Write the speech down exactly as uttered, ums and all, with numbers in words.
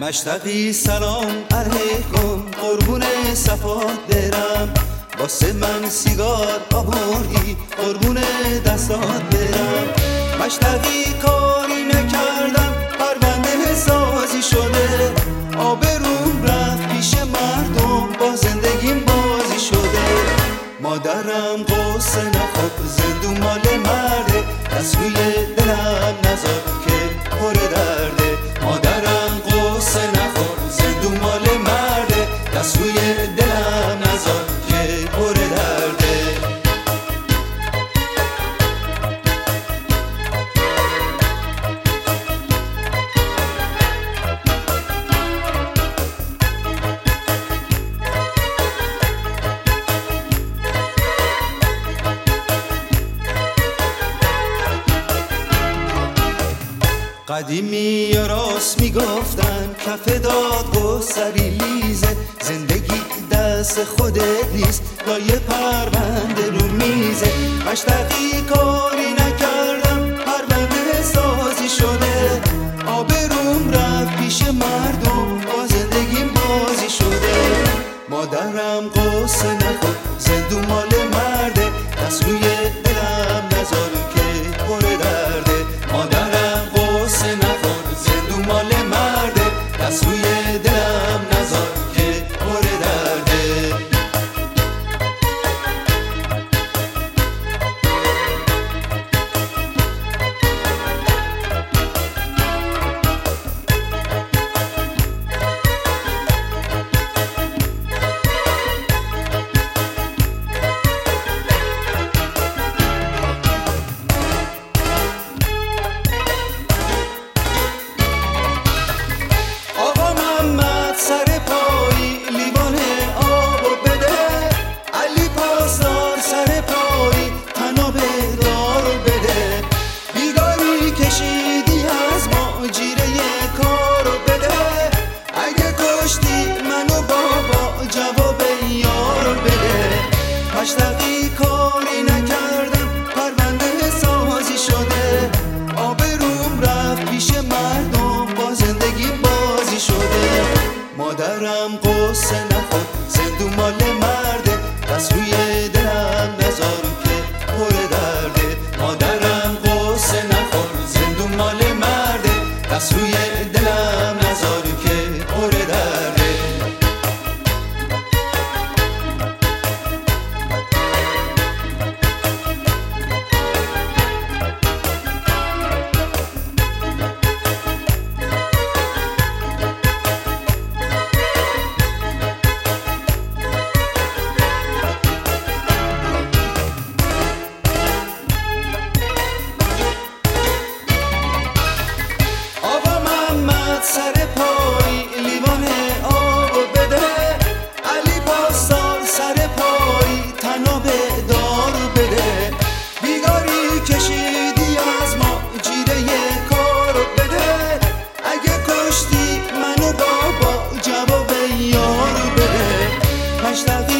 مشتقی سلام علیکم، قربون صفات برم، واسه من سیگار آوردی، قربون دستات برم. مشتقی کاری نکردم، پرونده سازی شده، آبروم رفت پیش مردم، با زندگیم بازی شده. مادرم قصه نخور، زندون مال مرده، دست روی دلم نذار که پر درده. مادرم قصه نخور، زندون مال مرده، دست روی دلم نذار که پر درده. قدیمی یا راست میگفتن، کف داد گستری لیزه، زندگی دست خودت نیست، لایه پرونده رو میزه. مشتقی کاری نکردم، پرونده سازی شده، آبروم رفت پیش مردم، با زندگیم بازی شده. مادرم قصه نخور، زندون مال مرده، دست روی دلم نذار که پر درده. مادرم قصه نخور، زندون مال مرده، دست روی دلم نذار که پر درده. سر پایی لیوان آبو بده، علی پاسدار سر پایی تناب دارو بده. بیگاری کشیدی از ما، جیره کارو بده، اگه کشتی منو بابا جواب یارو بده. مشتقی کاری نکردم، پرونده سازی شده، آبروم رفت پیش مردم، با زندگی بازی شده. مادرم قصه نخور، زندون مال مرده، دست روی دلم نذار که پر درده. مادرم قصه نخور، زندون مال مرده، دست روی دلم نذار که پر درده. سر پایی لیوان آبو بده، علی پاسدار سر پایی تناب دارو بده. بیگاری کشیدی از ما، جیره کارو بده، اگه کشتی منو بابا جواب یارو بده. مشتقی